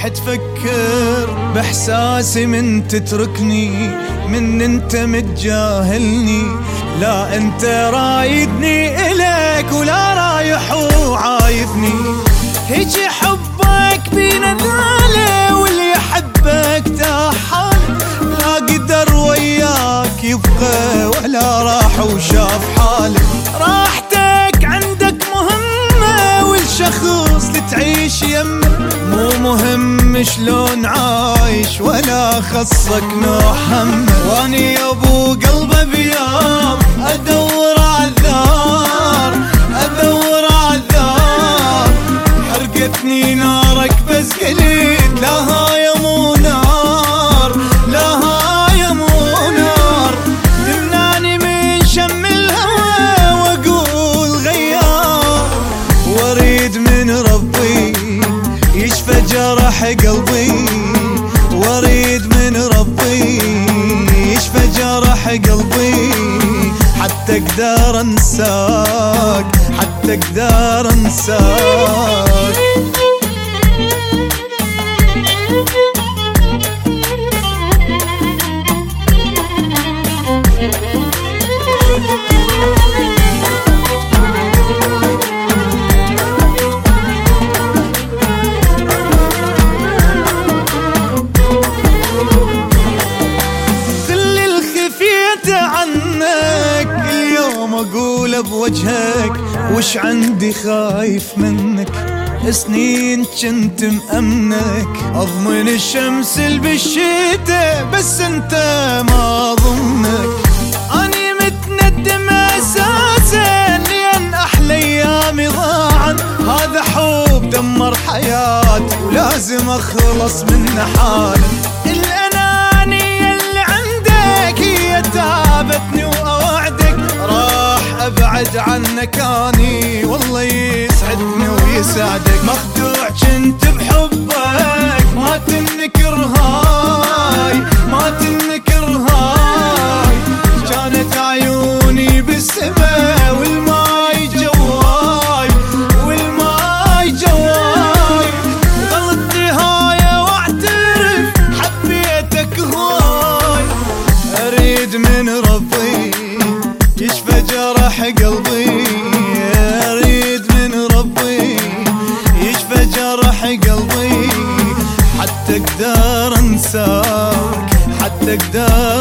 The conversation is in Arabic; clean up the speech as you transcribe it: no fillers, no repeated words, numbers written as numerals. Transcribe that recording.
روح تفكر باحساسي من تتركني، من انت متجاهلني. لا انت رايدني اليك ولا رايح وعايدني. هيجي حبك بينا ذاله واللي يحبك تاحال. لا قدر وياك يبقى ولا راح وشاف حالك. راحتك عندك مهمة والشخص اللي تعيش يمه مو مهم شلون عايش ولا خصك نوع همه. واني يا ابو قلبه بيام ادور عالثار، ادور عالثار. حرقتني نارك بس قلت لها يا مو نار، لها يا مو نار. تمنعني من شم الهوى واقول غيار. واريد من ربي يشفى جرح قلبي، واريد من ربي يشفى جرح قلبي. حتى اقدر انساك، حتى اقدر انساك. اقول بوجهك وش عندي خايف منك. سنين كنت مأمنك اضمن الشمس بالشتاء بس انت ما اضمنك. اني متندم اساسا لان احلى ايامي ضاعت. هذا حب دمر حياتي ولازم اخلص منه حالا. الانانية اللي عندك هي تعبتني واوعدك راح ابعد عنك اني والله يسعدني ويسعدك. مخدوع كنت بحبك ما تنكر هاي، ما تنكر هاي. كانت عيوني بالسما والماي جواي، والماي جواي. غلطتي هاي واعترف حبيتك هواي. اريد من ربي يشفى جرح قلبي، اريد من ربي يشفى جرح قلبي. حتى اقدر انساك، حتى اقدر